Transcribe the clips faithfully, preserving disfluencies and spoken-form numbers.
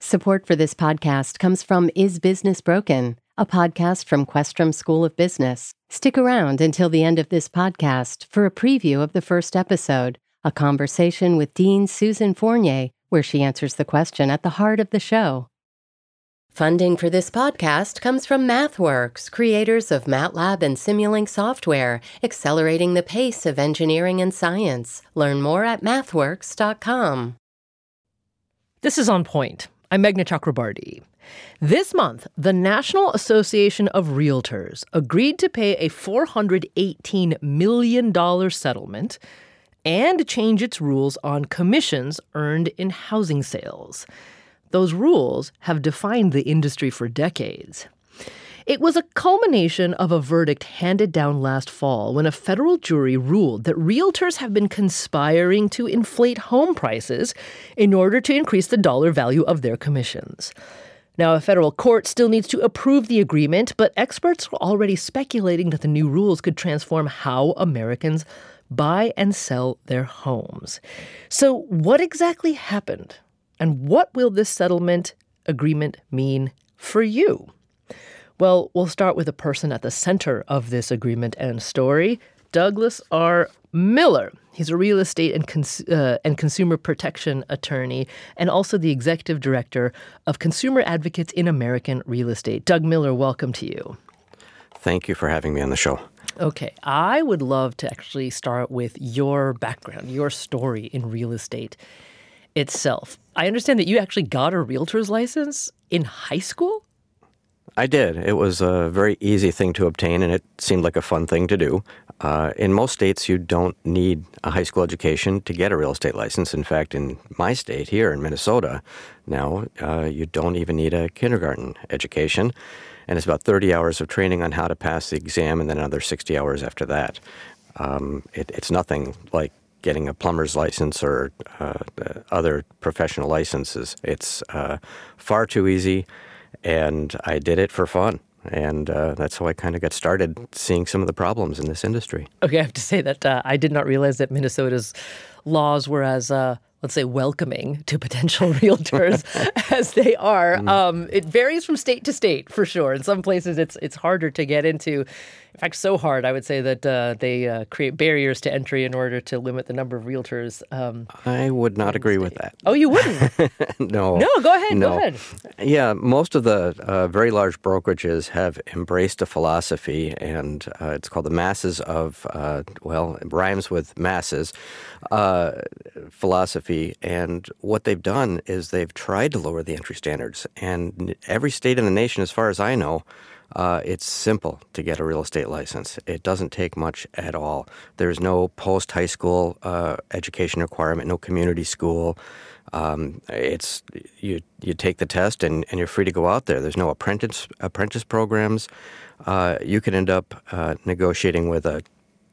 Support for this podcast comes from Is Business Broken, a podcast from Questrom School of Business. Stick around until the end of this podcast for a preview of the first episode, a conversation with Dean Susan Fournier, where she answers the question at the heart of the show. Funding for this podcast comes from MathWorks, creators of MATLAB and Simulink software, accelerating the pace of engineering and science. Learn more at mathworks dot com. This is On Point. I'm Meghna Chakrabarty. This month, the National Association of Realtors agreed to pay a four hundred eighteen million dollars settlement and change its rules on commissions earned in housing sales. Those rules have defined the industry for decades. It was a culmination of a verdict handed down last fall when a federal jury ruled that realtors have been conspiring to inflate home prices in order to increase the dollar value of their commissions. Now, a federal court still needs to approve the agreement, but experts are already speculating that the new rules could transform how Americans buy and sell their homes. So what exactly happened? And what will this settlement agreement mean for you? Well, we'll start with the person at the center of this agreement and story, Douglas R. Miller. He's a real estate and, cons- uh, and consumer protection attorney and also the executive director of Consumer Advocates in American Real Estate. Doug Miller, welcome to you. Thank you for having me on the show. Okay, I would love to actually start with your background, your story in real estate itself. I understand that you actually got a realtor's license in high school? I did. It was a very easy thing to obtain, and it seemed like a fun thing to do. Uh, in most states, you don't need a high school education to get a real estate license. In fact, in my state here in Minnesota, now uh, you don't even need a kindergarten education. And it's about thirty hours of training on how to pass the exam and then another sixty hours after that. Um, it, it's nothing like getting a plumber's license or uh, other professional licenses. It's uh, far too easy. And I did it for fun. And uh, that's how I kind of got started seeing some of the problems in this industry. Okay, I have to say that uh, I did not realize that Minnesota's laws were as, uh, let's say, welcoming to potential realtors as they are. Mm. Um, it varies from state to state, for sure. In some places, it's it's harder to get into. In fact, so hard, I would say, that uh, they uh, create barriers to entry in order to limit the number of realtors. Um, I would not agree with that. Oh, you wouldn't? No. No, go ahead, no. go ahead. Yeah, most of the uh, very large brokerages have embraced a philosophy, and uh, it's called the masses of, uh, well, it rhymes with masses, uh, philosophy. And what they've done is they've tried to lower the entry standards. And every state in the nation, as far as I know, Uh, it's simple to get a real estate license. It doesn't take much at all. There's no post-high school uh, education requirement, no community school. Um, it's you you take the test and, and you're free to go out there. There's no apprentice apprentice programs. Uh, you can end up uh, negotiating with a,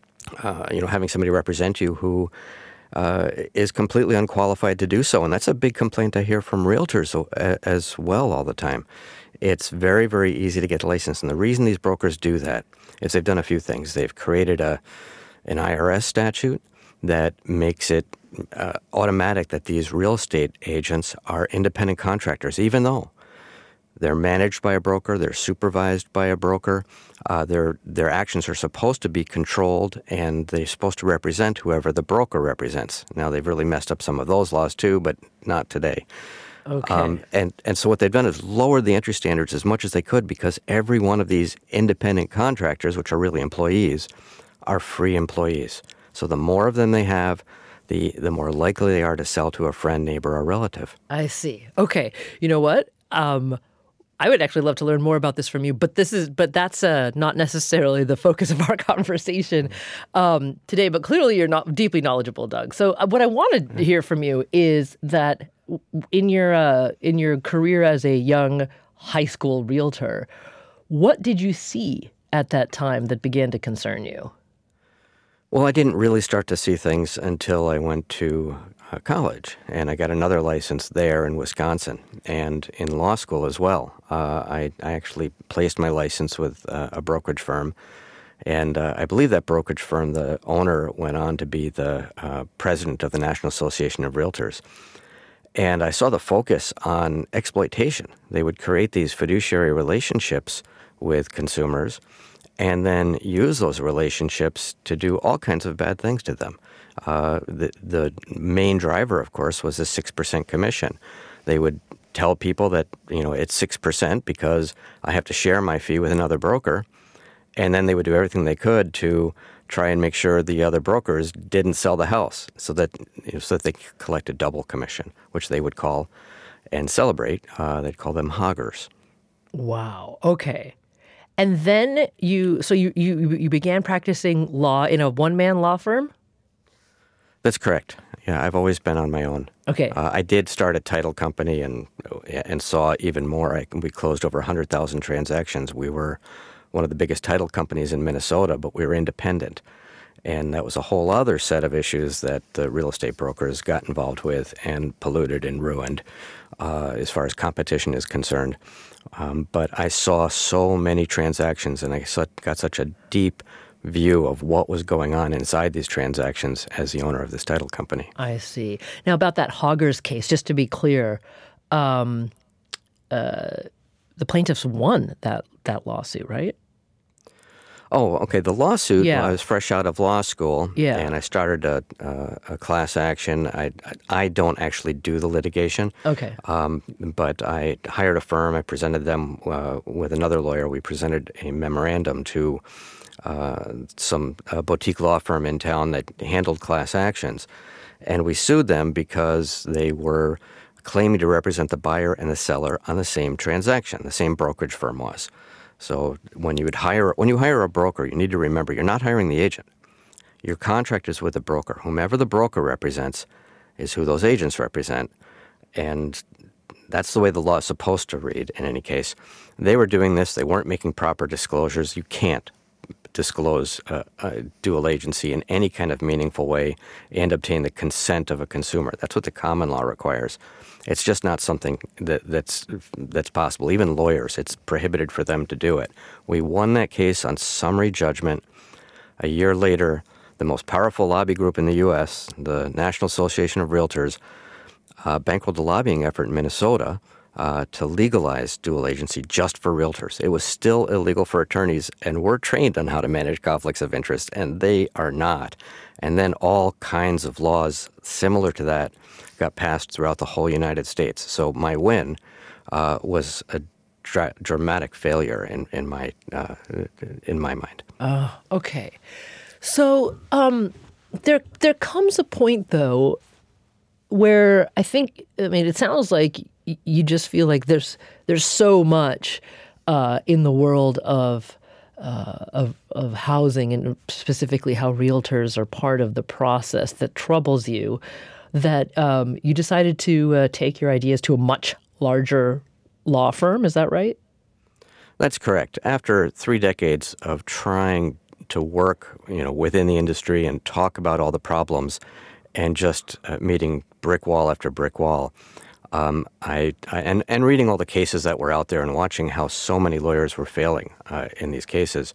uh, you know, having somebody represent you who uh, is completely unqualified to do so. And that's a big complaint I hear from realtors as well all the time. It's very, very easy to get a license. And the reason these brokers do that is they've done a few things. They've created a an I R S statute that makes it uh, automatic that these real estate agents are independent contractors, even though they're managed by a broker, they're supervised by a broker, uh, their their actions are supposed to be controlled, and they're supposed to represent whoever the broker represents. Now, they've really messed up some of those laws too, but not today. Okay. Um, and, and so what they've done is lowered the entry standards as much as they could because every one of these independent contractors, which are really employees, are free employees. So the more of them they have, the the more likely they are to sell to a friend, neighbor, or relative. I see. Okay. You know what? Um, I would actually love to learn more about this from you, but this is but that's uh, not necessarily the focus of our conversation um, today. But clearly, you're not deeply knowledgeable, Doug. So uh, what I wanted to hear from you is that in your uh, in your career as a young high school realtor, what did you see at that time that began to concern you? Well, I didn't really start to see things until I went to uh, college, and I got another license there in Wisconsin and in law school as well. Uh, I, I actually placed my license with uh, a brokerage firm, and uh, I believe that brokerage firm, the owner went on to be the uh, president of the National Association of Realtors. And I saw the focus on exploitation. They would create these fiduciary relationships with consumers and then use those relationships to do all kinds of bad things to them. Uh, the, the main driver, of course, was the six percent commission. They would tell people that, you know, it's six percent because I have to share my fee with another broker. And then they would do everything they could to try and make sure the other brokers didn't sell the house so that you know, so that they collect a double commission, which they would call and celebrate. Uh, they'd call them hoggers. Wow. Okay. And then you, so you, you, you began practicing law in a one-man law firm? That's correct. Yeah, I've always been on my own. Okay. Uh, I did start a title company and and saw even more. I, we closed over one hundred thousand transactions. We were one of the biggest title companies in Minnesota, but we were independent. And that was a whole other set of issues that the real estate brokers got involved with and polluted and ruined uh, as far as competition is concerned. Um, but I saw so many transactions, and I saw, got such a deep view of what was going on inside these transactions as the owner of this title company. I see. Now, about that Hoggers case, just to be clear, um, uh, the plaintiffs won that, that lawsuit, right? Oh, okay. The lawsuit, Yeah. I was fresh out of law school, Yeah. and I started a, a, a class action. I, I don't actually do the litigation, Okay. um, but I hired a firm. I presented them uh, with another lawyer. We presented a memorandum to uh, some uh, boutique law firm in town that handled class actions, and we sued them because they were claiming to represent the buyer and the seller on the same transaction. The same brokerage firm was. So when you would hire when you hire a broker, you need to remember you're not hiring the agent. Your contract is with the broker. Whomever the broker represents is who those agents represent, and that's the way the law is supposed to read in any case. They were doing this. They weren't making proper disclosures. You can't disclose uh, a dual agency in any kind of meaningful way and obtain the consent of a consumer. That's what the common law requires. It's just not something that, that's that's possible. Even lawyers, it's prohibited for them to do it. We won that case on summary judgment. A year later, the most powerful lobby group in the U S, the National Association of Realtors, uh, bankrolled a lobbying effort in Minnesota uh, to legalize dual agency just for realtors. It was still illegal for attorneys, and we're trained on how to manage conflicts of interest, and they are not. And then all kinds of laws similar to that got passed throughout the whole United States. So my win uh, was a dra- dramatic failure in, in my uh, in my mind. Oh, okay. So um, there there comes a point, though, where I think, I mean, it sounds like y- you just feel like there's there's so much uh, in the world of uh, of of housing, and specifically how realtors are part of the process, that troubles you, that um, you decided to uh, take your ideas to a much larger law firm. Is that right? That's correct. After three decades of trying to work, you know, within the industry and talk about all the problems, and just uh, meeting brick wall after brick wall, um, I, I and and reading all the cases that were out there and watching how so many lawyers were failing uh, in these cases,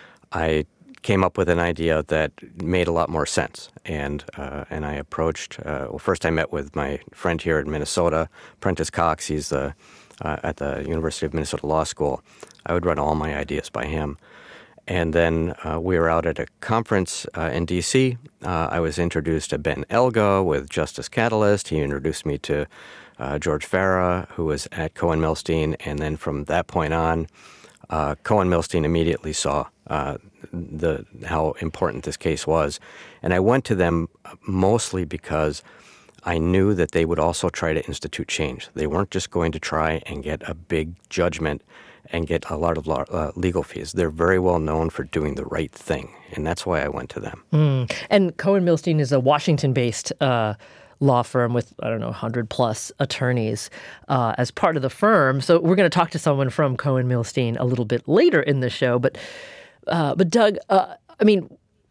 I came up with an idea that made a lot more sense. And uh, and I approached, uh, well, first I met with my friend here in Minnesota, Prentice Cox. He's the, uh, at the University of Minnesota Law School. I would run all my ideas by him. And then uh, we were out at a conference uh, in D C. Uh, I was introduced to Ben Elga with Justice Catalyst. He introduced me to uh, George Farah, who was at Cohen Milstein. And then from that point on, uh, Cohen Milstein immediately saw uh, the how important this case was. And I went to them mostly because I knew that they would also try to institute change. They weren't just going to try and get a big judgment and get a lot of law, uh, legal fees. They're very well known for doing the right thing, and that's why I went to them. Mm. And Cohen Milstein is a Washington-based uh, law firm with, I don't know, one hundred plus attorneys uh, as part of the firm. So we're going to talk to someone from Cohen Milstein a little bit later in the show. But, uh, but Doug, uh, I mean,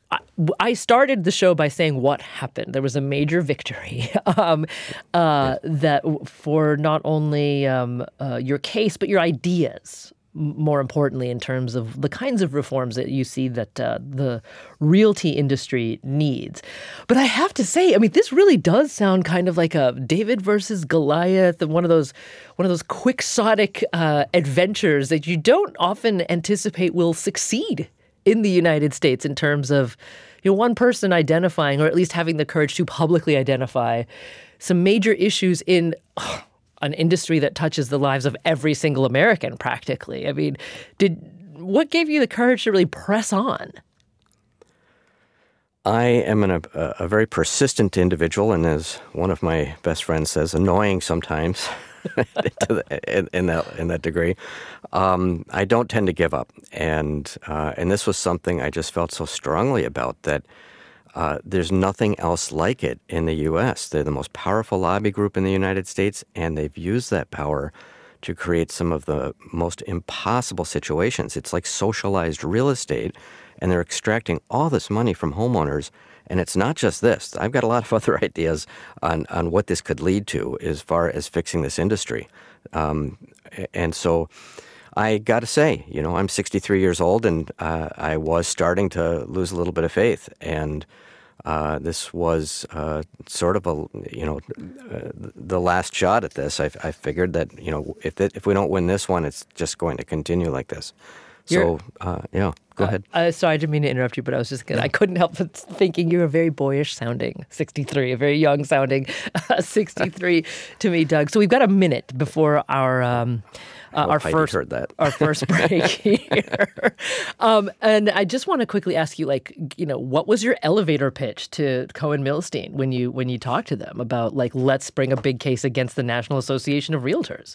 I started the show by saying what happened. There was a major victory um, uh, that for not only um, uh, your case, but your ideas more importantly, in terms of the kinds of reforms that you see that uh, the realty industry needs. But I have to say, I mean, this really does sound kind of like a David versus Goliath, and one of those one of those quixotic uh, adventures that you don't often anticipate will succeed in the United States in terms of, you know, one person identifying, or at least having the courage to publicly identify some major issues in oh, an industry that touches the lives of every single American, practically. I mean, did what gave you the courage to really press on? I am an, a, a very persistent individual, and as one of my best friends says, annoying sometimes in, in that in that degree. Um, I don't tend to give up, and uh, and this was something I just felt so strongly about, that Uh, there's nothing else like it in the U S. They're the most powerful lobby group in the United States, and they've used that power to create some of the most impossible situations. It's like socialized real estate, and they're extracting all this money from homeowners. And it's not just this. I've got a lot of other ideas on, on what this could lead to as far as fixing this industry. Um, and so I got to say, you know, I'm sixty-three years old, and uh, I was starting to lose a little bit of faith. And uh, this was uh, sort of a, you know, uh, the last shot at this. I, I figured that, you know, if it, if we don't win this one, it's just going to continue like this. So, uh, yeah, go uh, ahead. Uh, sorry, I didn't mean to interrupt you, but I was just gonna, I couldn't help but thinking you're a very boyish sounding sixty-three, a very young sounding uh, sixty-three to me, Doug. So we've got a minute before our um, uh, our Heidi first heard that. our first break here. Um, and I just want to quickly ask you, like, you know, what was your elevator pitch to Cohen Milstein when you when you talked to them about, like, let's bring a big case against the National Association of Realtors?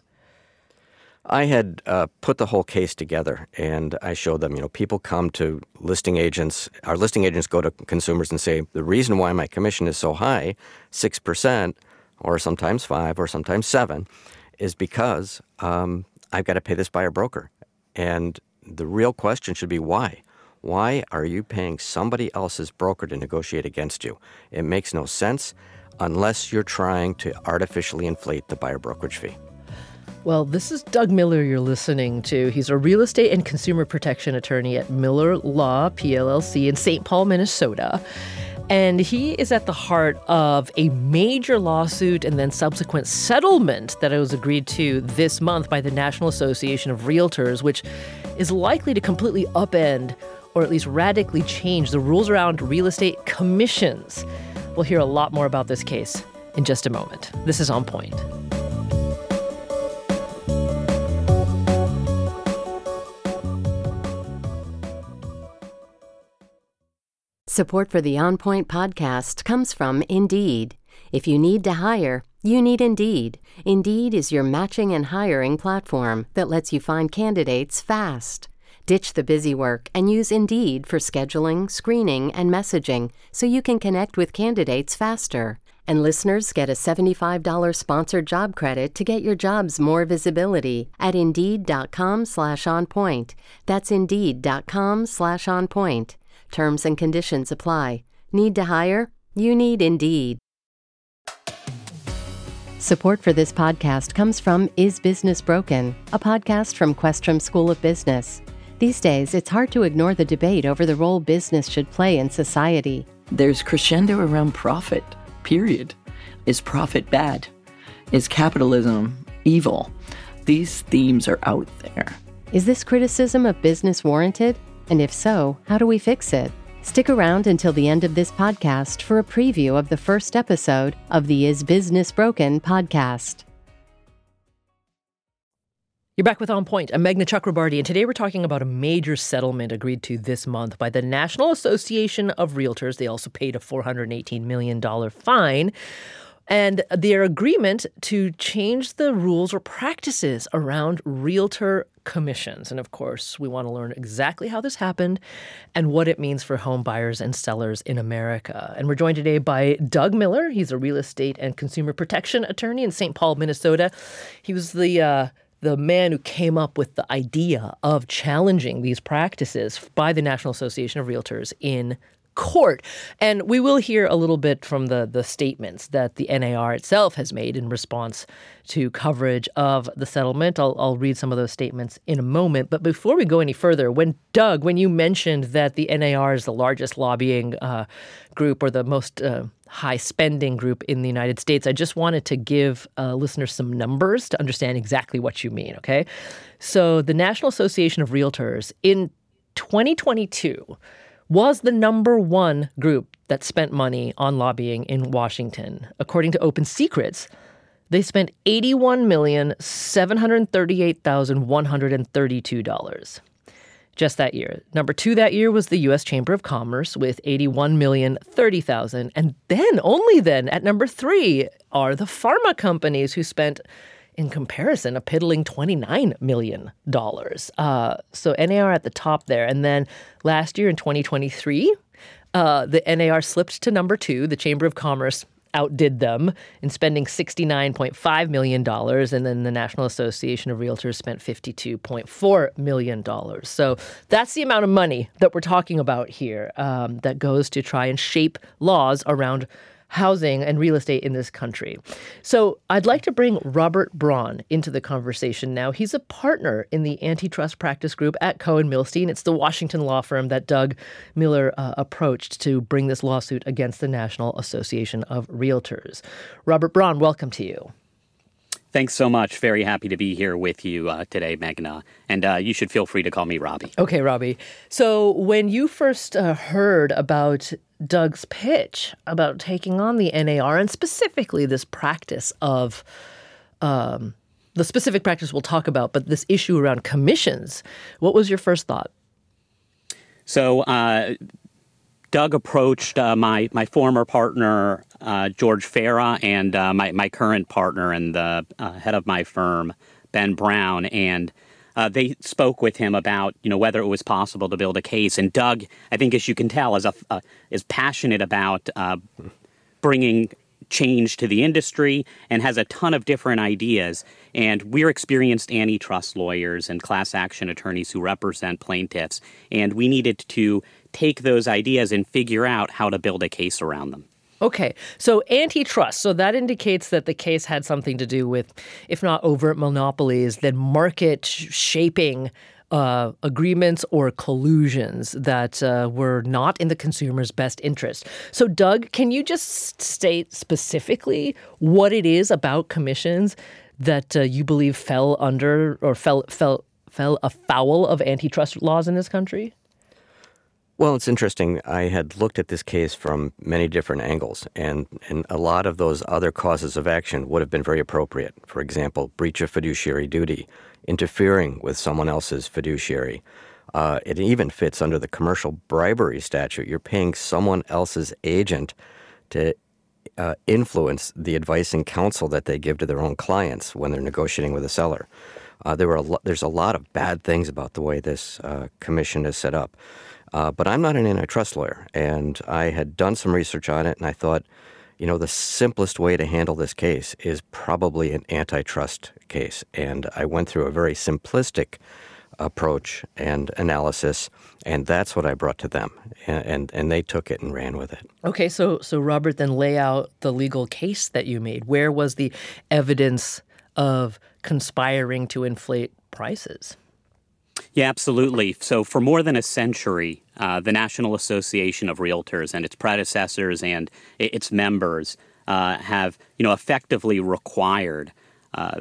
I had uh, put the whole case together, and I showed them, you know, people come to listing agents. Our listing agents go to consumers and say, the reason why my commission is so high, six percent, or sometimes five, or sometimes seven, is because um, I've got to pay this buyer broker. And the real question should be why? Why are you paying somebody else's broker to negotiate against you? It makes no sense unless you're trying to artificially inflate the buyer brokerage fee. Well, this is Doug Miller you're listening to. He's a real estate and consumer protection attorney at Miller Law, P L L C, in Saint Paul, Minnesota. And he is at the heart of a major lawsuit and then subsequent settlement that was agreed to this month by the National Association of Realtors, which is likely to completely upend, or at least radically change, the rules around real estate commissions. We'll hear a lot more about this case in just a moment. This is On Point. Support for the On Point podcast comes from Indeed. If you need to hire, you need Indeed. Indeed is your matching and hiring platform that lets you find candidates fast. Ditch the busy work and use Indeed for scheduling, screening, and messaging so you can connect with candidates faster. And listeners get a seventy-five dollars sponsored job credit to get your jobs more visibility at Indeed.com slash on point. That's Indeed.com slash on point. Terms and conditions apply. Need to hire? You need Indeed. Support for this podcast comes from Is Business Broken?, a podcast from Questrom School of Business. These days, it's hard to ignore the debate over the role business should play in society. There's crescendo around profit, period. Is profit bad? Is capitalism evil? These themes are out there. Is this criticism of business warranted? And if so, how do we fix it? Stick around until the end of this podcast for a preview of the first episode of the Is Business Broken podcast. You're back with On Point. I'm Meghna Chakrabarty, and today we're talking about a major settlement agreed to this month by the National Association of Realtors. They also paid a four hundred eighteen million dollars fine. And their agreement to change the rules or practices around realtor commissions. And of course, we want to learn exactly how this happened and what it means for home buyers and sellers in America. And we're joined today by Doug Miller. He's a real estate and consumer protection attorney in Saint Paul, Minnesota. He was the uh, the man who came up with the idea of challenging these practices by the National Association of Realtors in court. And we will hear a little bit from the, the statements that the N A R itself has made in response to coverage of the settlement. I'll, I'll read some of those statements in a moment. But before we go any further, when Doug, when you mentioned that the N A R is the largest lobbying uh, group or the most uh, high spending group in the United States, I just wanted to give uh, listeners some numbers to understand exactly what you mean, okay? So the National Association of Realtors in twenty twenty-two was the number one group that spent money on lobbying in Washington. According to Open Secrets, they spent eighty-one million, seven hundred thirty-eight thousand, one hundred thirty-two dollars just that year. Number two that year was the U S Chamber of Commerce with eighty-one million, thirty thousand. And then, only then, at number three are the pharma companies who spent, in comparison, a piddling twenty-nine million dollars. Uh, so N A R at the top there. And then last year in twenty twenty-three, uh, the N A R slipped to number two. The Chamber of Commerce outdid them in spending sixty-nine point five million dollars. And then the National Association of Realtors spent fifty-two point four million dollars. So that's the amount of money that we're talking about here um, that goes to try and shape laws around housing and real estate in this country. So I'd like to bring Robert Braun into the conversation now. He's a partner in the antitrust practice group at Cohen Milstein. It's the Washington law firm that Doug Miller uh, approached to bring this lawsuit against the National Association of Realtors. Robert Braun, welcome to you. Thanks so much. Very happy to be here with you uh, today, Meghna. And uh, you should feel free to call me Robbie. Okay, Robbie. So when you first uh, heard about Doug's pitch about taking on the N A R and specifically this practice of um, the specific practice we'll talk about, but this issue around commissions, what was your first thought? So uh, Doug approached uh, my my former partner, uh, George Farah, and uh, my, my current partner and the uh, head of my firm, Ben Brown, and Uh, they spoke with him about, you know, whether it was possible to build a case. And Doug, I think, as you can tell, is a, uh, is passionate about uh, bringing change to the industry and has a ton of different ideas. And we're experienced antitrust lawyers and class action attorneys who represent plaintiffs. And we needed to take those ideas and figure out how to build a case around them. Okay, so antitrust. So that indicates that the case had something to do with, if not overt monopolies, then market shaping uh, agreements or collusions that uh, were not in the consumer's best interest. So, Doug, can you just state specifically what it is about commissions that uh, you believe fell under or fell fell fell afoul of antitrust laws in this country? Well, it's interesting. I had looked at this case from many different angles, and, and a lot of those other causes of action would have been very appropriate. For example, breach of fiduciary duty, interfering with someone else's fiduciary. Uh, it even fits under the commercial bribery statute. You're paying someone else's agent to uh, influence the advice and counsel that they give to their own clients when they're negotiating with a seller. Uh, there were a lo- there's a lot of bad things about the way this uh, commission is set up. Uh, but I'm not an antitrust lawyer, and I had done some research on it, and I thought, you know, the simplest way to handle this case is probably an antitrust case. And I went through a very simplistic approach and analysis, and that's what I brought to them. And, and, and they took it and ran with it. Okay, so so Robert, then lay out the legal case that you made. Where was the evidence of conspiring to inflate prices? Yeah, absolutely. So for more than a century, uh, the National Association of Realtors and its predecessors and its members uh, have, you know, effectively required uh,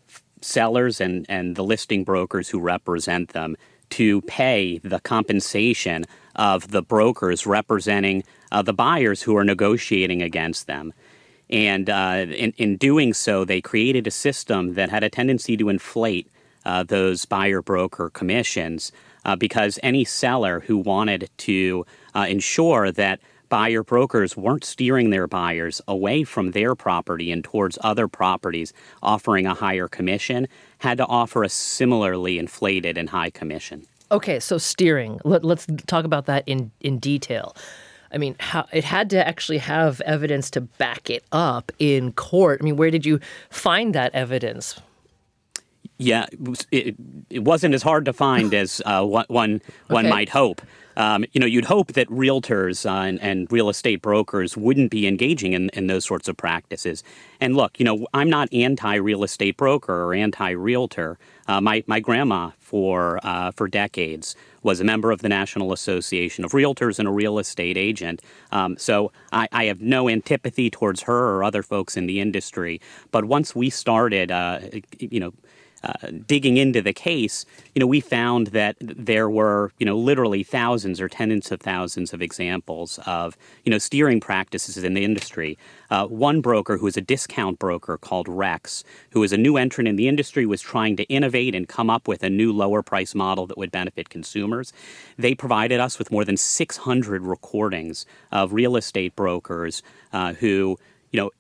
sellers and, and the listing brokers who represent them to pay the compensation of the brokers representing uh, the buyers who are negotiating against them. And uh, in, in doing so, they created a system that had a tendency to inflate Uh, those buyer-broker commissions uh, because any seller who wanted to uh, ensure that buyer-brokers weren't steering their buyers away from their property and towards other properties offering a higher commission had to offer a similarly inflated and high commission. Okay, so steering. Let, let's talk about that in, in detail. I mean, how, it had to actually have evidence to back it up in court. I mean, where did you find that evidence? Yeah, it, it wasn't as hard to find as uh, one one, one Okay. might hope. Um, you know, you'd hope that realtors uh, and, and real estate brokers wouldn't be engaging in, in those sorts of practices. And look, you know, I'm not anti-real estate broker or anti-realtor. Uh, my my grandma for uh, for decades was a member of the National Association of Realtors and a real estate agent. Um, so I, I have no antipathy towards her or other folks in the industry. But once we started, uh, you know. Uh, digging into the case, you know, we found that there were, you know, literally thousands or tens of thousands of examples of, you know, steering practices in the industry. Uh, one broker who is a discount broker called Rex, who is a new entrant in the industry, was trying to innovate and come up with a new lower price model that would benefit consumers. They provided us with more than six hundred recordings of real estate brokers uh, who, you know,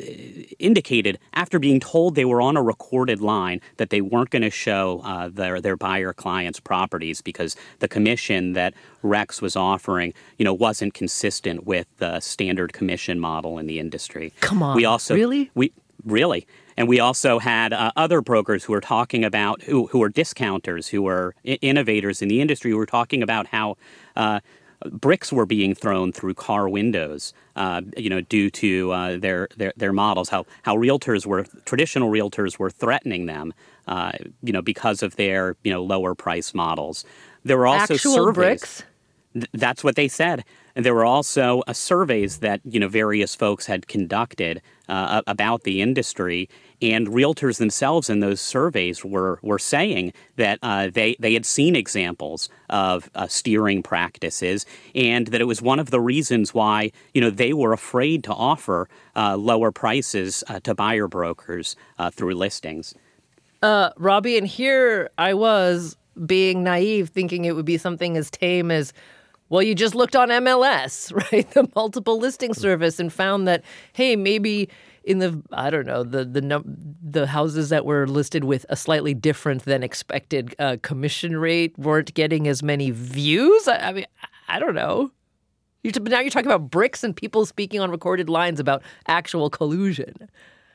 indicated after being told they were on a recorded line that they weren't going to show uh, their their buyer clients' properties because the commission that Rex was offering, you know, wasn't consistent with the standard commission model in the industry. Come on, we also really? we really. And we also had uh, other brokers who were talking about who who were discounters, who were I- innovators in the industry, who were talking about how uh, bricks were being thrown through car windows, uh, you know, due to uh, their, their their models. How how realtors were traditional realtors were threatening them, uh, you know, because of their you know lower price models. There were also Actual surveys. bricks? Th- that's what they said. And there were also uh, surveys that you know various folks had conducted uh, about the industry, and realtors themselves in those surveys were were saying that uh, they they had seen examples of uh, steering practices, and that it was one of the reasons why you know they were afraid to offer uh, lower prices uh, to buyer brokers uh, through listings. Uh, Robbie, and here I was being naive, thinking it would be something as tame as, well, you just looked on M L S, right? The multiple listing service, and found that, hey, maybe in the, I don't know, the the num- the houses that were listed with a slightly different than expected uh, commission rate weren't getting as many views. I, I mean, I don't know. You're t- now you're talking about bricks and people speaking on recorded lines about actual collusion.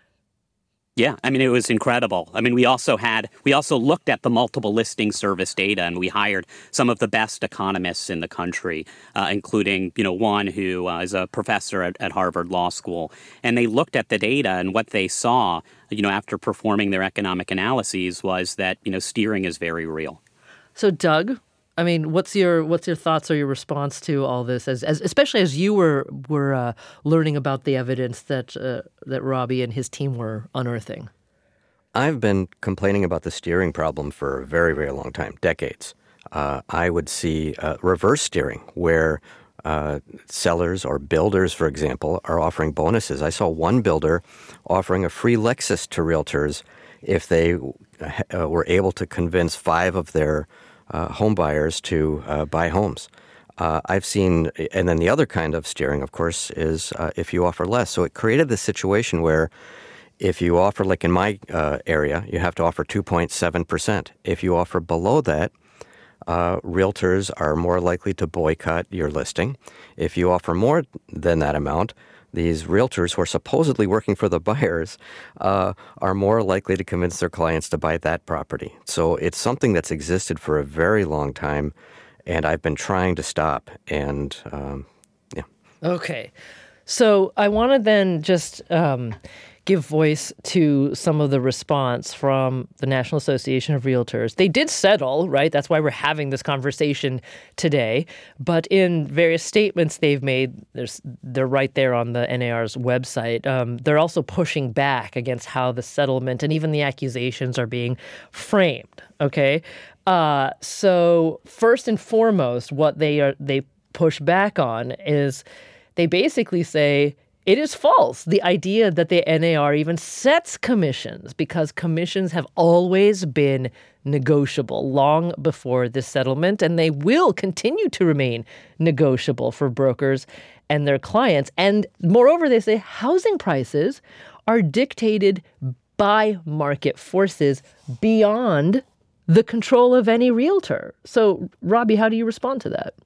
Yeah, I mean, it was incredible. I mean, we also had, we also looked at the multiple listing service data, and we hired some of the best economists in the country, uh, including, you know, one who uh, is a professor at, at Harvard Law School. And they looked at the data, and what they saw, you know, after performing their economic analyses was that, you know, steering is very real. So, Doug, I mean, what's your what's your thoughts or your response to all this, as, as especially as you were were uh, learning about the evidence that uh, that Robbie and his team were unearthing? I've been complaining about the steering problem for a very, very long time, decades. Uh, I would see uh, reverse steering, where uh, sellers or builders, for example, are offering bonuses. I saw one builder offering a free Lexus to realtors if they uh, were able to convince five of their Uh, home buyers to uh, buy homes. Uh, I've seen, and then the other kind of steering, of course, is uh, if you offer less. So it created this situation where if you offer, like in my uh, area, you have to offer two point seven percent. If you offer below that, uh, realtors are more likely to boycott your listing. If you offer more than that amount, these realtors who are supposedly working for the buyers uh, are more likely to convince their clients to buy that property. So it's something that's existed for a very long time, and I've been trying to stop. And um, yeah. Okay. So I want to then just um, give voice to some of the response from the National Association of Realtors. They did settle, right? That's why we're having this conversation today. But in various statements they've made, there's, they're right there on the N A R's website. Um, they're also pushing back against how the settlement and even the accusations are being framed. Okay. Uh, so first and foremost, what they are they push back on is they basically say it is false, the idea that the N A R even sets commissions, because commissions have always been negotiable long before this settlement, and they will continue to remain negotiable for brokers and their clients. And moreover, they say housing prices are dictated by market forces beyond the control of any realtor. So, Robbie, how do you respond to that?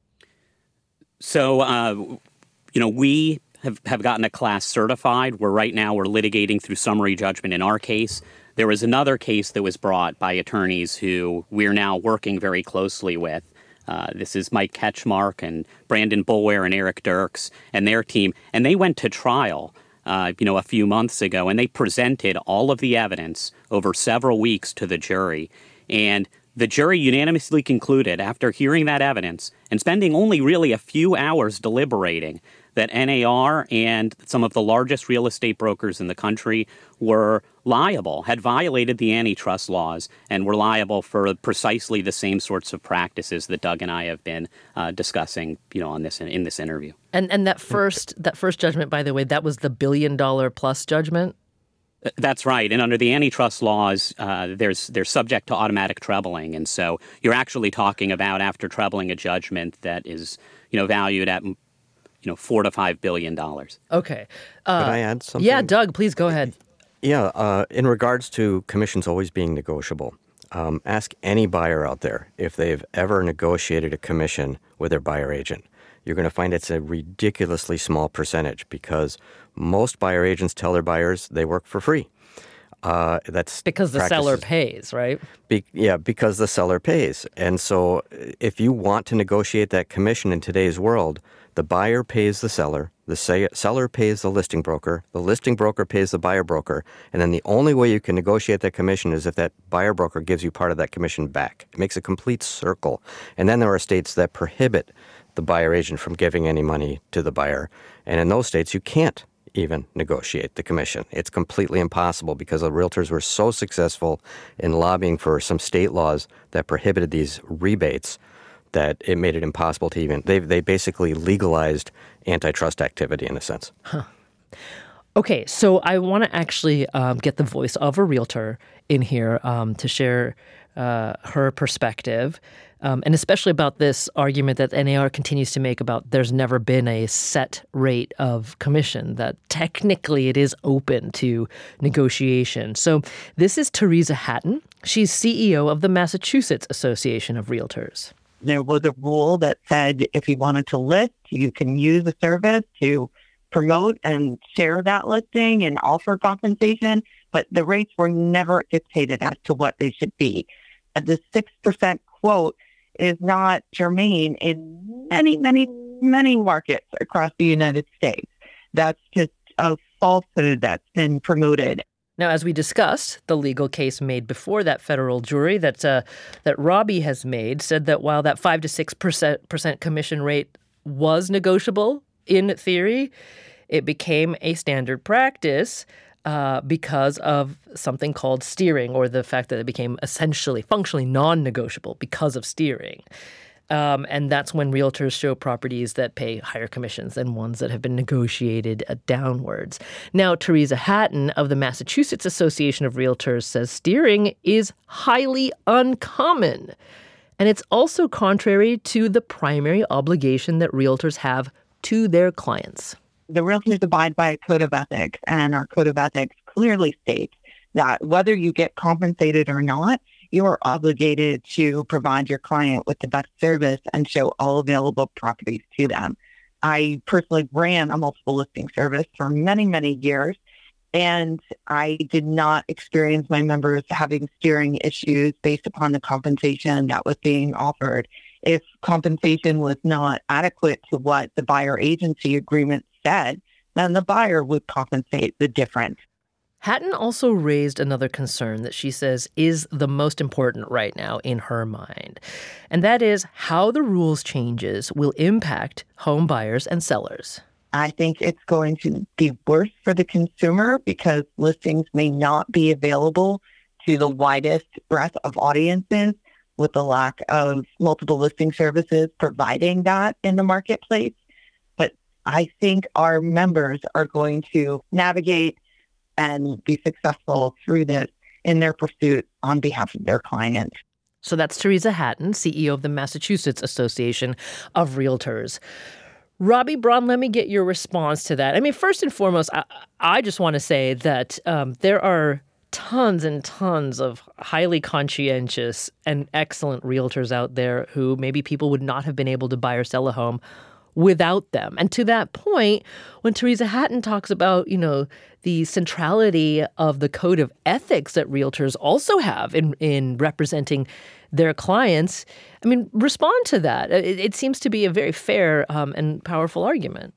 So, uh, you know, we have, have gotten a class certified. We're right now, we're litigating through summary judgment in our case. There was another case that was brought by attorneys who we're now working very closely with. Uh, this is Mike Ketchmark and Brandon Boulware and Eric Dirks and their team. And they went to trial, uh, you know, a few months ago, and they presented all of the evidence over several weeks to the jury. And the jury unanimously concluded, after hearing that evidence and spending only really a few hours deliberating, that N A R and some of the largest real estate brokers in the country were liable, had violated the antitrust laws, and were liable for precisely the same sorts of practices that Doug and I have been uh, discussing, you know, on this in this interview. And and that first that first judgment, by the way, that was the billion dollar plus judgment. That's right. And under the antitrust laws, uh, there's they're subject to automatic trebling. And so you're actually talking about, after trebling, a judgment that is, you know, valued at, you know, four to five billion dollars. Okay. Uh, Could I add something? Yeah, Doug, please go ahead. Yeah. Uh, in regards to commissions always being negotiable, um, ask any buyer out there if they've ever negotiated a commission with their buyer agent. You're going to find it's a ridiculously small percentage, because most buyer agents tell their buyers they work for free. Uh, that's because the practices. seller pays, right? Be, yeah, because the seller pays. And so if you want to negotiate that commission in today's world, the buyer pays the seller, the say, seller pays the listing broker, the listing broker pays the buyer broker, and then the only way you can negotiate that commission is if that buyer broker gives you part of that commission back. It makes a complete circle. And then there are states that prohibit the buyer agent from giving any money to the buyer. And in those states, you can't even negotiate the commission. It's completely impossible, because the realtors were so successful in lobbying for some state laws that prohibited these rebates that it made it impossible to even, they they basically legalized antitrust activity in a sense. Huh. Okay, so I want to actually um, get the voice of a realtor in here um, to share uh, her perspective, um, and especially about this argument that N A R continues to make about there's never been a set rate of commission, that technically it is open to negotiation. So this is Teresa Hatton. She's C E O of the Massachusetts Association of Realtors. There was a rule that said if you wanted to list, you can use the service to promote and share that listing and offer compensation, but the rates were never dictated as to what they should be. And the six percent quote is not germane in many, many, many markets across the United States. That's just a falsehood that's been promoted. Now, as we discussed, the legal case made before that federal jury that uh, that Robbie has made said that while that five to six percent percent commission rate was negotiable in theory, it became a standard practice uh, because of something called steering, or the fact that it became essentially, functionally non-negotiable because of steering. Um, and that's when realtors show properties that pay higher commissions than ones that have been negotiated uh, downwards. Now, Teresa Hatton of the Massachusetts Association of Realtors says steering is highly uncommon. And it's also contrary to the primary obligation that realtors have to their clients. The realtors abide by a code of ethics, and our code of ethics clearly states that whether you get compensated or not, you are obligated to provide your client with the best service and show all available properties to them. I personally ran a multiple listing service for many, many years, and I did not experience my members having steering issues based upon the compensation that was being offered. If compensation was not adequate to what the buyer agency agreement said, then the buyer would compensate the difference. Hatton also raised another concern that she says is the most important right now in her mind, and that is how the rules changes will impact home buyers and sellers. I think it's going to be worse for the consumer because listings may not be available to the widest breadth of audiences, with the lack of multiple listing services providing that in the marketplace. But I think our members are going to navigate and be successful through this in their pursuit on behalf of their clients. So that's Teresa Hatton, C E O of the Massachusetts Association of Realtors. Robbie Braun, let me get your response to that. I mean, first and foremost, I, I just want to say that um, there are tons and tons of highly conscientious and excellent realtors out there who maybe people would not have been able to buy or sell a home without them. And to that point, when Teresa Hatton talks about, you know, the centrality of the code of ethics that realtors also have in, in representing their clients, I mean, respond to that. It, it seems to be a very fair um, and powerful argument.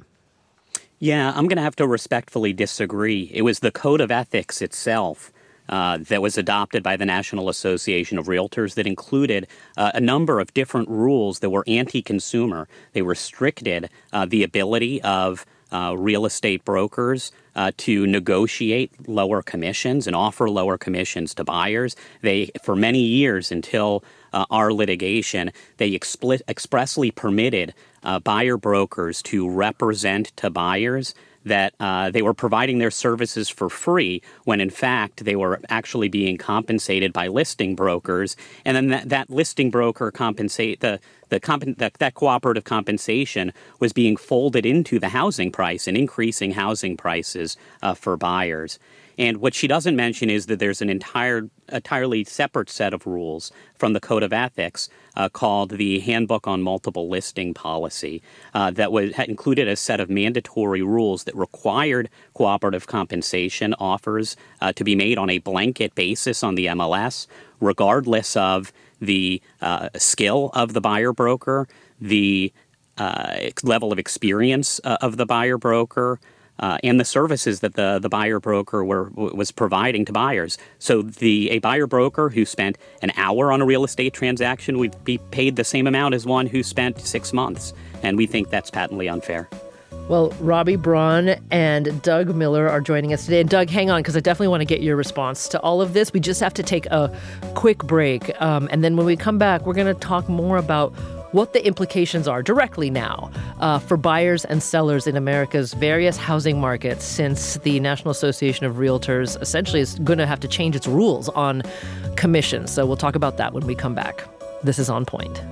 Yeah, I'm going to have to respectfully disagree. It was the code of ethics itself uh, that was adopted by the National Association of Realtors that included uh, a number of different rules that were anti-consumer. They restricted uh, the ability of uh, real estate brokers uh, to negotiate lower commissions and offer lower commissions to buyers. They, for many years until uh, our litigation, they expli- expressly permitted uh, buyer brokers to represent to buyers that uh, they were providing their services for free when, in fact, they were actually being compensated by listing brokers. And then that, that listing broker compensate the the, comp- that that cooperative compensation was being folded into the housing price and increasing housing prices uh, for buyers. And what she doesn't mention is that there's an entire, entirely separate set of rules from the Code of Ethics uh, called the Handbook on Multiple Listing Policy uh, that was had included a set of mandatory rules that required cooperative compensation offers uh, to be made on a blanket basis on the M L S, regardless of the uh, skill of the buyer broker, the uh, level of experience uh, of the buyer broker, Uh, and the services that the, the buyer broker were was providing to buyers. So the a buyer broker who spent an hour on a real estate transaction would be paid the same amount as one who spent six months. And we think that's patently unfair. Well, Robbie Braun and Doug Miller are joining us today. And Doug, hang on, because I definitely want to get your response to all of this. We just have to take a quick break. Um, and then when we come back, we're going to talk more about what the implications are directly now uh, for buyers and sellers in America's various housing markets, since the National Association of Realtors essentially is going to have to change its rules on commissions. So we'll talk about that when we come back. This is On Point.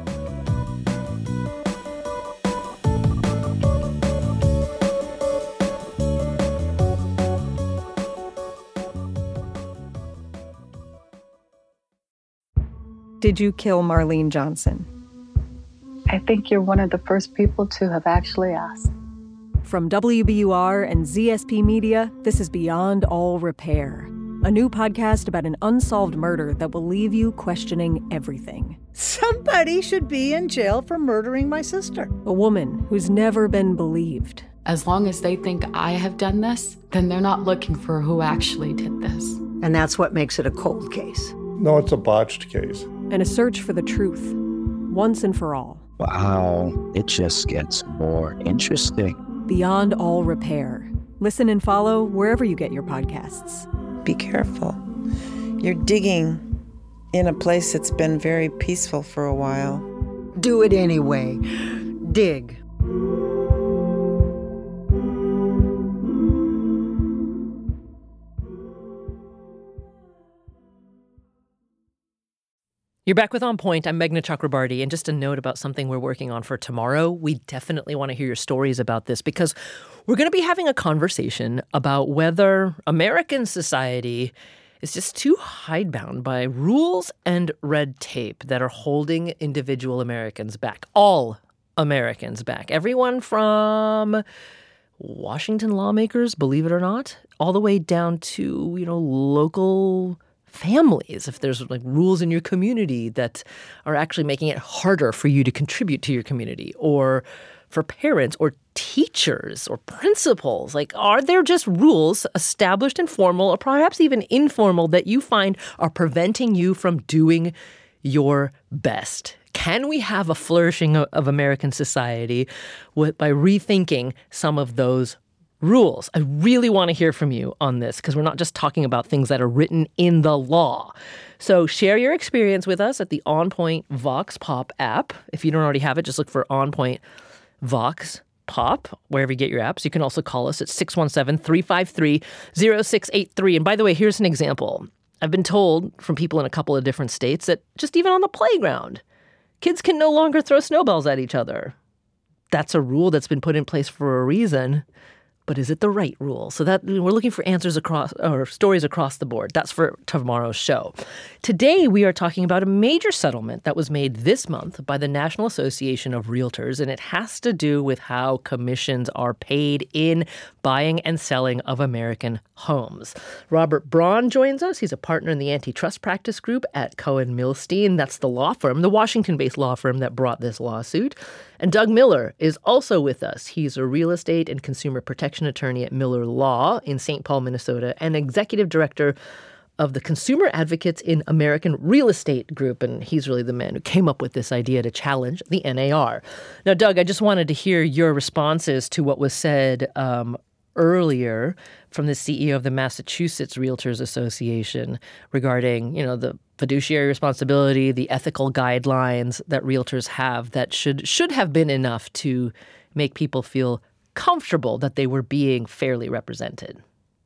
Did you kill Marlene Johnson? I think you're one of the first people to have actually asked. From W B U R and Z S P Media, this is Beyond All Repair, a new podcast about an unsolved murder that will leave you questioning everything. Somebody should be in jail for murdering my sister. A woman who's never been believed. As long as they think I have done this, then they're not looking for who actually did this. And that's what makes it a cold case. No, it's a botched case. And a search for the truth, once and for all. Wow, it just gets more interesting. Beyond All Repair. Listen and follow wherever you get your podcasts. Be careful. You're digging in a place that's been very peaceful for a while. Do it anyway. Dig. You're back with On Point. I'm Meghna Chakrabarty. And just a note about something we're working on for tomorrow. We definitely want to hear your stories about this, because we're going to be having a conversation about whether American society is just too hidebound by rules and red tape that are holding individual Americans back. All Americans back. Everyone from Washington lawmakers, believe it or not, all the way down to, you know, local families, if there's like rules in your community that are actually making it harder for you to contribute to your community, or for parents or teachers or principals. Like, are there just rules, established and formal, or perhaps even informal, that you find are preventing you from doing your best? Can we have a flourishing of, of American society with, by rethinking some of those rules? I really want to hear from you on this, because we're not just talking about things that are written in the law. So share your experience with us at the On Point Vox Pop app. If you don't already have it, just look for On Point Vox Pop wherever you get your apps. You can also call us at six one seven, three five three, zero six eight three. And by the way, here's an example. I've been told from people in a couple of different states that just even on the playground, kids can no longer throw snowballs at each other. That's a rule that's been put in place for a reason. But is it the right rule? So that we're looking for answers across or stories across the board. That's for tomorrow's show. Today, we are talking about a major settlement that was made this month by the National Association of Realtors, and it has to do with how commissions are paid in buying and selling of American homes. Robert Braun joins us. He's a partner in the antitrust practice group at Cohen Milstein. That's the law firm, the Washington-based law firm that brought this lawsuit. And Doug Miller is also with us. He's a real estate and consumer protection attorney at Miller Law in Saint Paul, Minnesota, and executive director of the Consumer Advocates in American Real Estate Group. And he's really the man who came up with this idea to challenge the N A R. Now, Doug, I just wanted to hear your responses to what was said um, earlier from the C E O of the Massachusetts Realtors Association regarding, you know, the fiduciary responsibility, the ethical guidelines that realtors have that should should have been enough to make people feel comfortable that they were being fairly represented.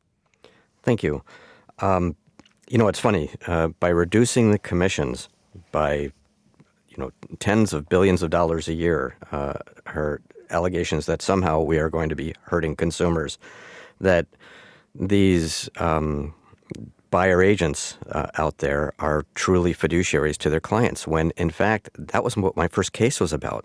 Thank you. Um, you know, it's funny. Uh, by reducing the commissions by, you know, tens of billions of dollars a year, uh, her allegations that somehow we are going to be hurting consumers, that these um, buyer agents uh, out there are truly fiduciaries to their clients, when in fact that was what my first case was about.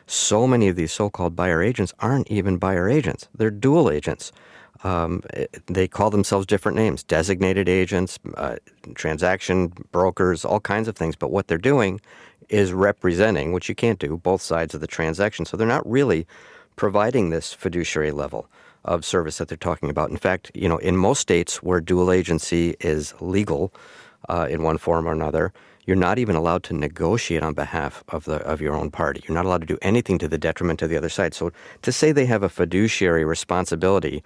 So many of these so-called buyer agents aren't even buyer agents. They're dual agents. Um, they call themselves different names, designated agents, uh, transaction brokers, all kinds of things. But what they're doing is representing, which you can't do, both sides of the transaction. So they're not really providing this fiduciary level of service that they're talking about. In fact, you know, in most states where dual agency is legal uh, in one form or another, you're not even allowed to negotiate on behalf of the of your own party. You're not allowed to do anything to the detriment of the other side. So to say they have a fiduciary responsibility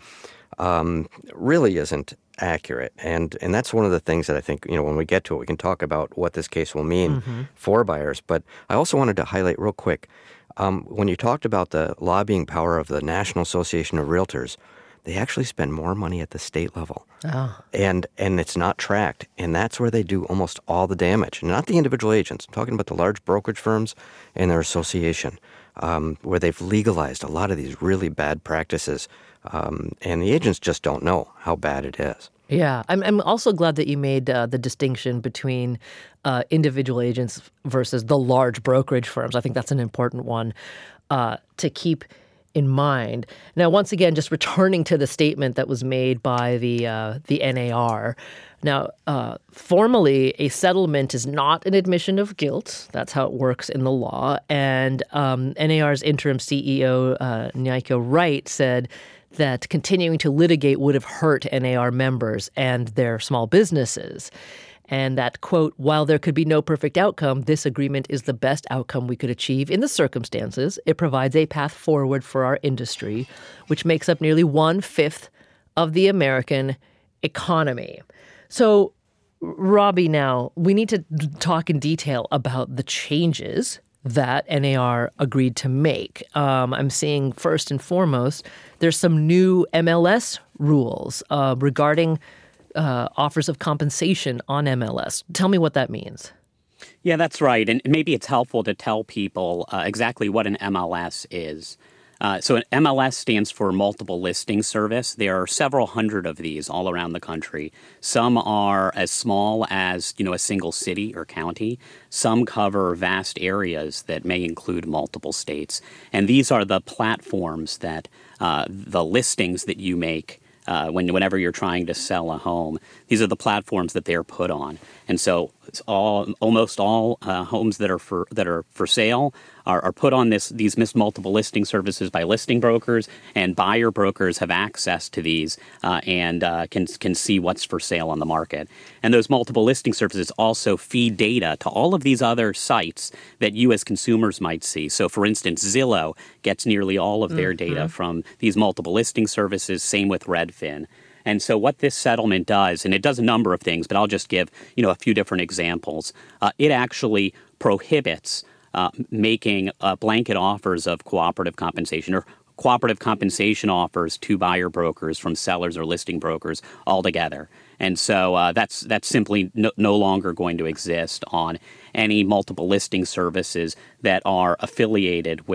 um, really isn't accurate. And and that's one of the things that I think, you know, when we get to it, we can talk about what this case will mean mm-hmm. for buyers. But I also wanted to highlight real quick, um, when you talked about the lobbying power of the National Association of Realtors, they actually spend more money at the state level. Oh. And and it's not tracked. And that's where they do almost all the damage. Not the individual agents. I'm talking about the large brokerage firms and their association, um, where they've legalized a lot of these really bad practices. Um, and the agents just don't know how bad it is. Yeah. I'm, I'm also glad that you made uh, the distinction between uh, individual agents versus the large brokerage firms. I think that's an important one uh, to keep in mind. Now, once again, just returning to the statement that was made by the uh, the N A R. Now, uh, formally, a settlement is not an admission of guilt. That's how it works in the law. And um, N A R's interim C E O, uh, Nyaiko Wright, said that continuing to litigate would have hurt N A R members and their small businesses. And that, quote, while there could be no perfect outcome, this agreement is the best outcome we could achieve in the circumstances. It provides a path forward for our industry, which makes up nearly one-fifth of the American economy. So, Robbie, now, we need to talk in detail about the changes that N A R agreed to make. Um, I'm seeing, first and foremost, there's some new M L S rules uh, regarding Uh, offers of compensation on M L S. Tell me what that means. Yeah, that's right. And maybe it's helpful to tell people uh, exactly what an M L S is. Uh, so an M L S stands for Multiple Listing Service. There are several hundred of these all around the country. Some are as small as, you know, a single city or county. Some cover vast areas that may include multiple states. And these are the platforms that uh, the listings that you make Uh, when, whenever you're trying to sell a home. These are the platforms that they're put on. And so it's all, almost all uh, homes that are for that are for sale are, are put on this these multiple listing services by listing brokers, and buyer brokers have access to these uh, and uh, can can see what's for sale on the market. And those multiple listing services also feed data to all of these other sites that you as consumers might see. So, for instance, Zillow gets nearly all of their mm-hmm. data from these multiple listing services, same with Redfin. And so what this settlement does, and it does a number of things, but I'll just give, you know, a few different examples. Uh, it actually prohibits uh, making uh, blanket offers of cooperative compensation or cooperative compensation offers to buyer brokers from sellers or listing brokers altogether. And so uh, that's that's simply no, no longer going to exist on any multiple listing services that are affiliated with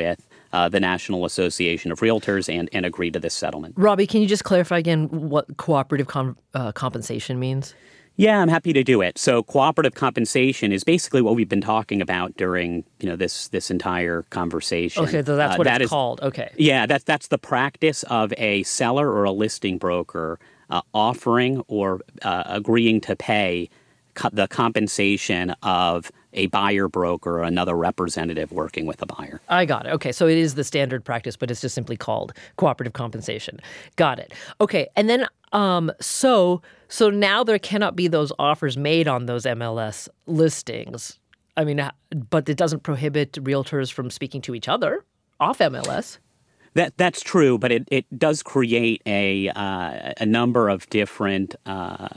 uh, the National Association of Realtors and, and agree to this settlement. Robbie, can you just clarify again what cooperative com- uh, compensation means? Yeah, I'm happy to do it. So cooperative compensation is basically what we've been talking about during, you know, this this entire conversation. Okay, so that's uh, what that it's is, called. Okay. Yeah, that's that's the practice of a seller or a listing broker uh, offering or uh, agreeing to pay co- the compensation of a buyer broker or another representative working with a buyer. I got it. Okay, so it is the standard practice, but it's just simply called cooperative compensation. Got it. Okay, and then um, so so now there cannot be those offers made on those M L S listings. I mean, but it doesn't prohibit realtors from speaking to each other off M L S. That that's true, but it, it does create a uh, a number of different uh,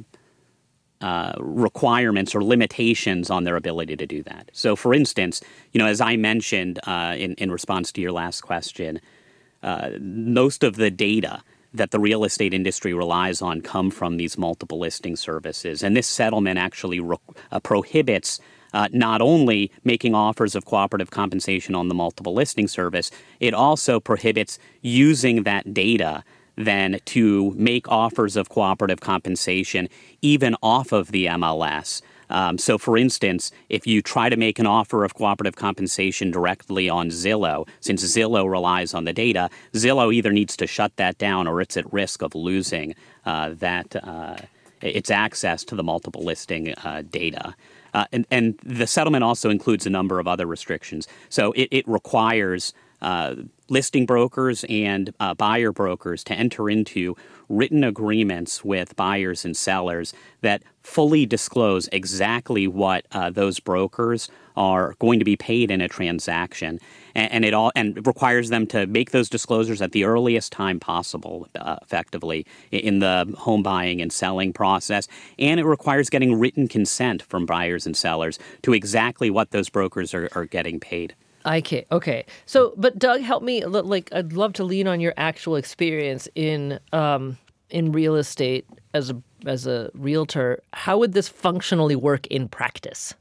uh, requirements or limitations on their ability to do that. So, for instance, you know, as I mentioned uh, in in response to your last question, uh, most of the data that the real estate industry relies on come from these multiple listing services, and this settlement actually re- uh, prohibits. Uh, not only making offers of cooperative compensation on the multiple listing service, it also prohibits using that data then to make offers of cooperative compensation even off of the M L S. Um, so, for instance, if you try to make an offer of cooperative compensation directly on Zillow, since Zillow relies on the data, Zillow either needs to shut that down or it's at risk of losing uh, that uh, its access to the multiple listing uh, data. Uh, and, and the settlement also includes a number of other restrictions. So it, it requires uh, listing brokers and uh, buyer brokers to enter into written agreements with buyers and sellers that fully disclose exactly what uh, those brokers are going to be paid in a transaction, and, and it all and it requires them to make those disclosures at the earliest time possible, uh, effectively in the home buying and selling process, and it requires getting written consent from buyers and sellers to exactly what those brokers are, are getting paid. Okay. Okay. So, but Doug, help me. Like, I'd love to lean on your actual experience in um, in real estate as a as a realtor. How would this functionally work in practice?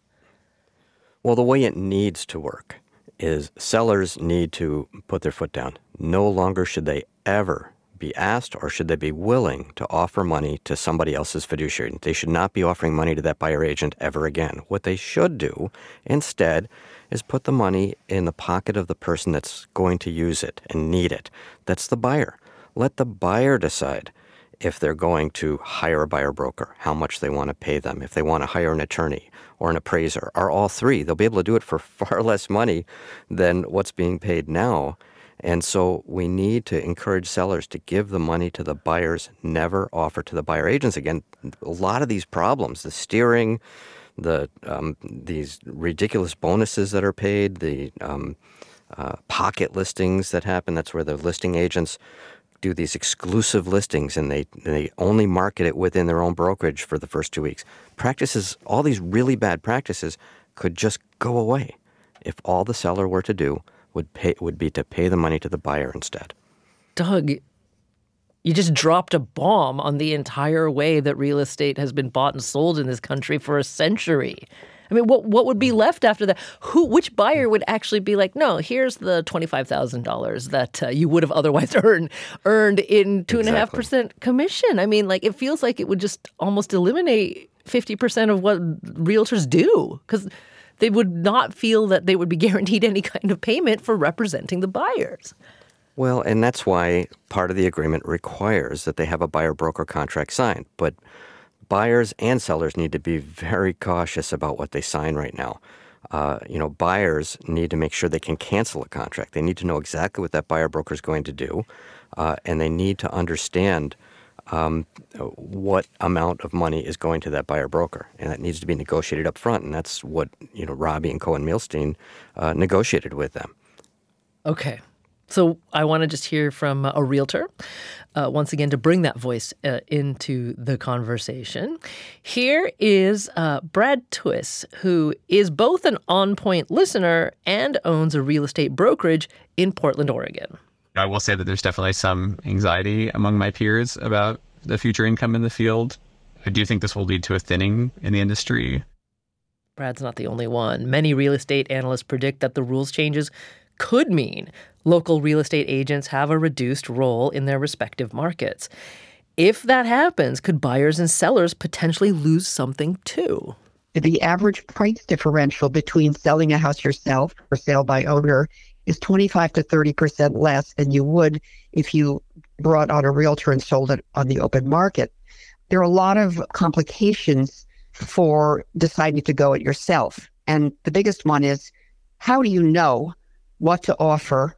Well, the way it needs to work is sellers need to put their foot down. No longer should they ever be asked or should they be willing to offer money to somebody else's fiduciary. They should not be offering money to that buyer agent ever again. What they should do instead is put the money in the pocket of the person that's going to use it and need it. That's the buyer. Let the buyer decide if they're going to hire a buyer broker, how much they want to pay them, if they want to hire an attorney or an appraiser, or all three. They'll be able to do it for far less money than what's being paid now. And so we need to encourage sellers to give the money to the buyers, never offer to the buyer agents again. A lot of these problems, the steering, the um, these ridiculous bonuses that are paid, the um, uh, pocket listings that happen, that's where the listing agents do these exclusive listings and they they only market it within their own brokerage for the first two weeks. Practices, all these really bad practices could just go away if all the seller were to do would pay would be to pay the money to the buyer instead. Doug, you just dropped a bomb on the entire way that real estate has been bought and sold in this country for a century. I mean, what what would be left after that? Who, which buyer would actually be like, no, here's the twenty-five thousand dollars that uh, you would have otherwise earned earned in two and a half percent commission? I mean, like, it feels like it would just almost eliminate fifty percent of what realtors do, because they would not feel that they would be guaranteed any kind of payment for representing the buyers. Well, and that's why part of the agreement requires that they have a buyer-broker contract signed. But buyers and sellers need to be very cautious about what they sign right now. Uh, you know, buyers need to make sure they can cancel a contract. They need to know exactly what that buyer-broker is going to do, uh, and they need to understand um, what amount of money is going to that buyer-broker, and that needs to be negotiated up front. And that's what, you know, Robbie and Cohen-Milstein uh, negotiated with them. Okay. So I want to just hear from a realtor, uh, once again, to bring that voice uh, into the conversation. Here is uh, Brad Twiss, who is both an on-point listener and owns a real estate brokerage in Portland, Oregon. I will say that there's definitely some anxiety among my peers about the future income in the field. I do think this will lead to a thinning in the industry. Brad's not the only one. Many real estate analysts predict that the rules changes could mean local real estate agents have a reduced role in their respective markets. If that happens, could buyers and sellers potentially lose something too? The average price differential between selling a house yourself or sale by owner is twenty-five to thirty percent less than you would if you brought on a realtor and sold it on the open market. There are a lot of complications for deciding to go it yourself. And the biggest one is, how do you know what to offer?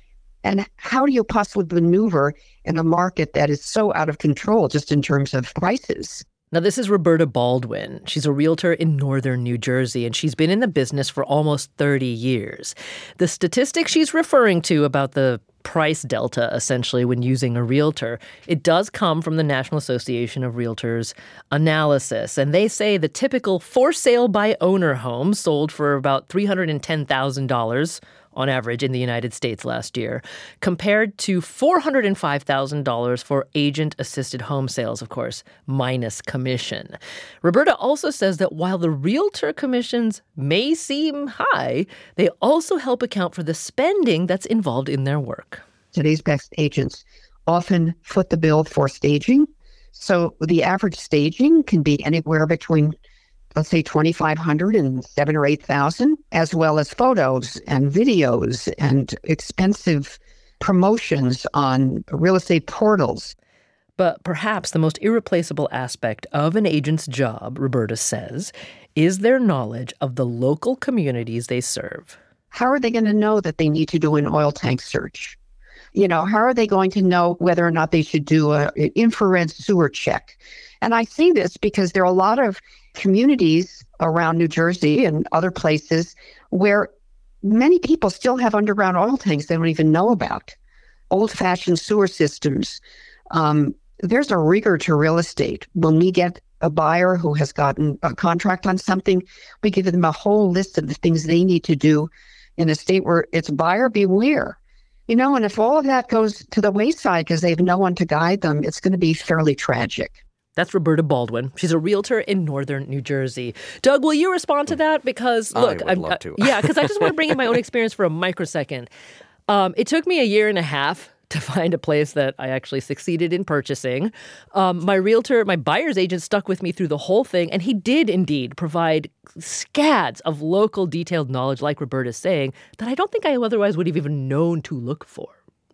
And how do you possibly maneuver in a market that is so out of control just in terms of prices? Now, this is Roberta Baldwin. She's a realtor in northern New Jersey, and she's been in the business for almost thirty years. The statistics she's referring to about the price delta, essentially, when using a realtor, it does come from the National Association of Realtors analysis. And they say the typical for-sale-by-owner home sold for about three hundred ten thousand dollars on average in the United States last year, compared to four hundred five thousand dollars for agent-assisted home sales, of course, minus commission. Roberta also says that while the realtor commissions may seem high, they also help account for the spending that's involved in their work. Today's best agents often foot the bill for staging. So the average staging can be anywhere between, let's say, twenty-five hundred dollars and seven thousand or eight thousand dollars, as well as photos and videos and expensive promotions on real estate portals. But perhaps the most irreplaceable aspect of an agent's job, Roberta says, is their knowledge of the local communities they serve. How are they going to know that they need to do an oil tank search? You know, how are they going to know whether or not they should do a, an infrared sewer check? And I see this because there are a lot of communities around New Jersey and other places where many people still have underground oil tanks they don't even know about. Old-fashioned sewer systems. Um, there's a rigor to real estate. When we get a buyer who has gotten a contract on something, we give them a whole list of the things they need to do in a state where it's buyer beware. You know, and if all of that goes to the wayside because they have no one to guide them, it's going to be fairly tragic. That's Roberta Baldwin. She's a realtor in northern New Jersey. Doug, will you respond to that? Because, look, I would I'm, love to. yeah, because I just want to bring in my own experience for a microsecond. Um, it took me a year and a half to find a place that I actually succeeded in purchasing. Um, my realtor, my buyer's agent stuck with me through the whole thing, and he did indeed provide scads of local detailed knowledge, like Roberta's saying, that I don't think I otherwise would have even known to look for.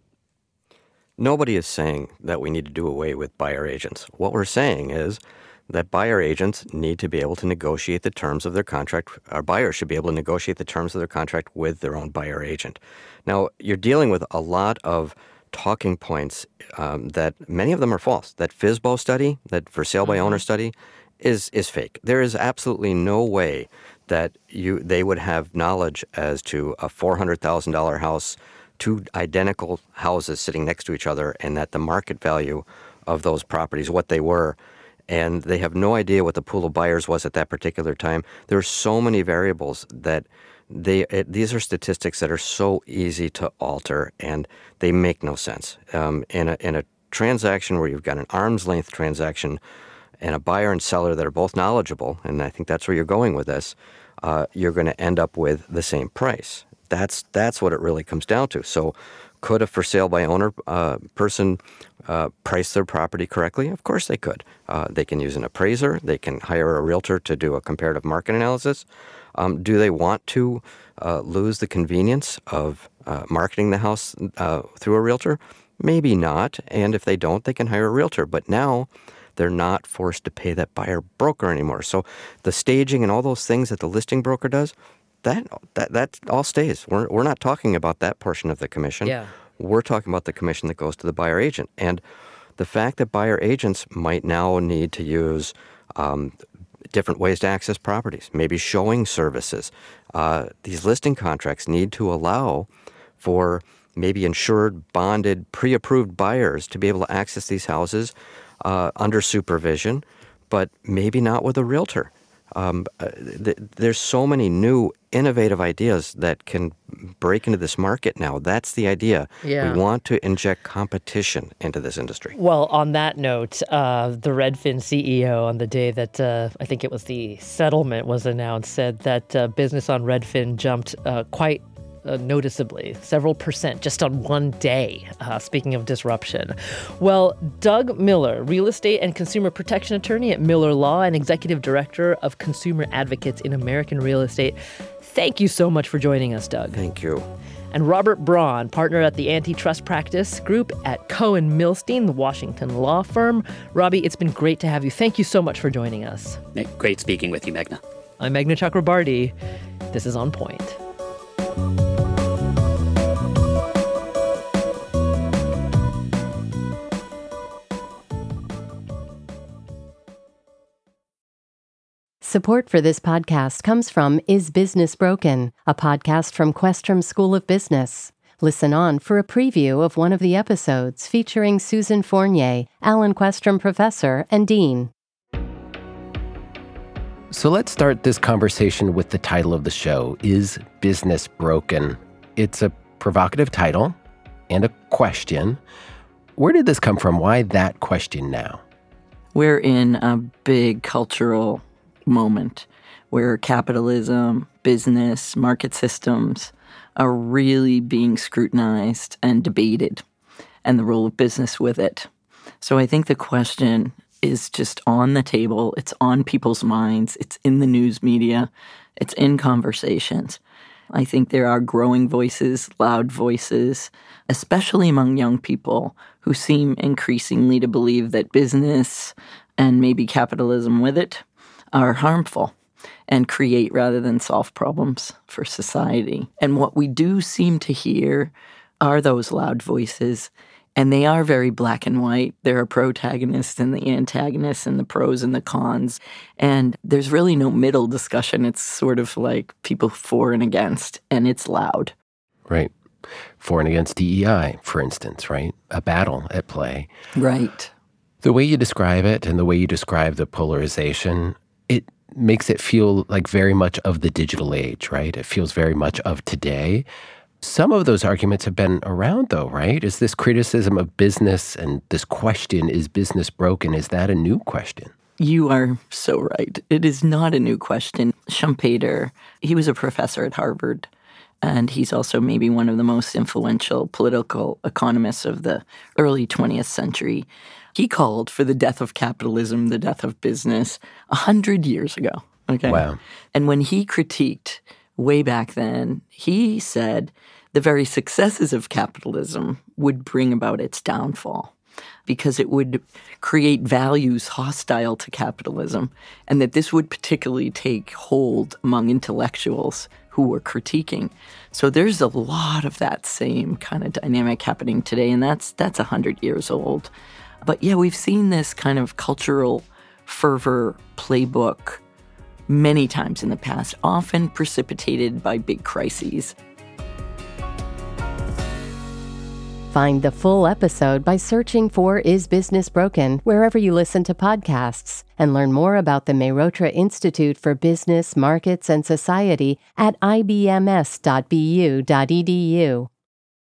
Nobody is saying that we need to do away with buyer agents. What we're saying is that buyer agents need to be able to negotiate the terms of their contract. Our buyers should be able to negotiate the terms of their contract with their own buyer agent. Now, you're dealing with a lot of talking points um, that many of them are false. That F S B O study, that for sale by owner study, is is fake. There is absolutely no way that you they would have knowledge as to a four hundred thousand dollars house, two identical houses sitting next to each other, and that the market value of those properties, what they were, and they have no idea what the pool of buyers was at that particular time. There are so many variables that they it, these are statistics that are so easy to alter, and they make no sense. Um, in a in a transaction where you've got an arm's length transaction and a buyer and seller that are both knowledgeable, and I think that's where you're going with this, uh, you're going to end up with the same price. That's that's what it really comes down to. So could a for sale by owner uh, person uh, price their property correctly? Of course they could. Uh, they can use an appraiser. They can hire a realtor to do a comparative market analysis. Um, do they want to uh, lose the convenience of uh, marketing the house uh, through a realtor? Maybe not. And if they don't, they can hire a realtor. But now they're not forced to pay that buyer broker anymore. So the staging and all those things that the listing broker does, That that that all stays. We're we're not talking about that portion of the commission. Yeah. We're talking about the commission that goes to the buyer agent. And the fact that buyer agents might now need to use um, different ways to access properties, maybe showing services. Uh, these listing contracts need to allow for maybe insured, bonded, pre-approved buyers to be able to access these houses uh, under supervision, but maybe not with a realtor. Um, uh, th- there's so many new innovative ideas that can break into this market now. That's the idea. Yeah. We want to inject competition into this industry. Well, on that note, uh, the Redfin C E O on the day that uh, I think it was the settlement was announced said that uh, business on Redfin jumped uh, quite uh, noticeably, several percent just on one day, uh, speaking of disruption. Well, Doug Miller, real estate and consumer protection attorney at Miller Law and executive director of Consumer Advocates in American Real Estate, thank you so much for joining us, Doug. Thank you. And Robert Braun, partner at the Antitrust Practice Group at Cohen Milstein, the Washington law firm. Robbie, it's been great to have you. Thank you so much for joining us. Great speaking with you, Meghna. I'm Meghna Chakrabarty. This is On Point. Support for this podcast comes from Is Business Broken, a podcast from Questrom School of Business. Listen on for a preview of one of the episodes featuring Susan Fournier, Alan Questrom Professor and Dean. So let's start this conversation with the title of the show, Is Business Broken? It's a provocative title and a question. Where did this come from? Why that question now? We're in a big cultural moment where capitalism, business, market systems are really being scrutinized and debated, and the role of business with it. So I think the question is just on the table. It's on people's minds. It's in the news media. It's in conversations. I think there are growing voices, loud voices, especially among young people who seem increasingly to believe that business and maybe capitalism with it are harmful and create rather than solve problems for society. And what we do seem to hear are those loud voices, and they are very black and white. There are protagonists and the antagonists and the pros and the cons, and there's really no middle discussion. It's sort of like people for and against, and it's loud. Right. For and against D E I, for instance, right? A battle at play. Right. The way you describe it and the way you describe the polarization, it makes it feel like very much of the digital age, right? It feels very much of today. Some of those arguments have been around, though, right? Is this criticism of business and this question, is business broken, is that a new question? You are so right. It is not a new question. Schumpeter, he was a professor at Harvard, and he's also maybe one of the most influential political economists of the early twentieth century. He called for the death of capitalism, the death of business, a hundred years ago. Okay. Wow. And when he critiqued way back then, he said the very successes of capitalism would bring about its downfall because it would create values hostile to capitalism, and that this would particularly take hold among intellectuals who were critiquing. So there's a lot of that same kind of dynamic happening today, and that's that's one hundred years old. But yeah, we've seen this kind of cultural fervor playbook many times in the past, often precipitated by big crises. Find the full episode by searching for Is Business Broken wherever you listen to podcasts, and learn more about the Mehrotra Institute for Business, Markets, and Society at I B M S dot B U dot E D U.